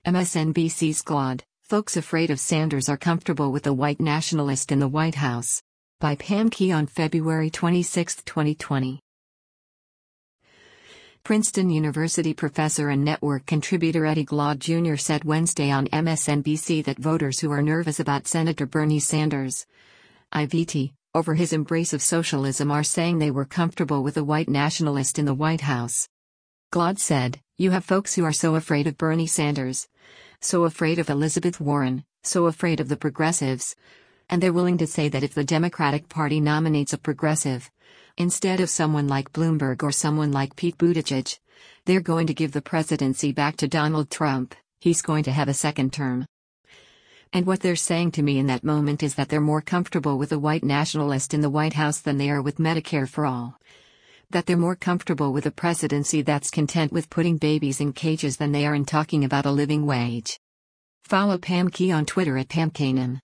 MSNBC's Glaude, folks afraid of Sanders are comfortable with a white nationalist in the White House. By Pam Key on February 26, 2020. Princeton University professor and network contributor Eddie Glaude Jr. said Wednesday on MSNBC that voters who are nervous about Senator Bernie Sanders' IVT over his embrace of socialism are saying they were comfortable with a white nationalist in the White House. Glaude said, "You have folks who are so afraid of Bernie Sanders, so afraid of Elizabeth Warren, so afraid of the progressives. And they're willing to say that if the Democratic Party nominates a progressive, instead of someone like Bloomberg or someone like Pete Buttigieg, they're going to give the presidency back to Donald Trump, he's going to have a second term. And what they're saying to me in that moment is that they're more comfortable with a white nationalist in the White House than they are with Medicare for all. That they're more comfortable with a presidency that's content with putting babies in cages than they are in talking about a living wage." Follow Pam Key on Twitter at PamKanan.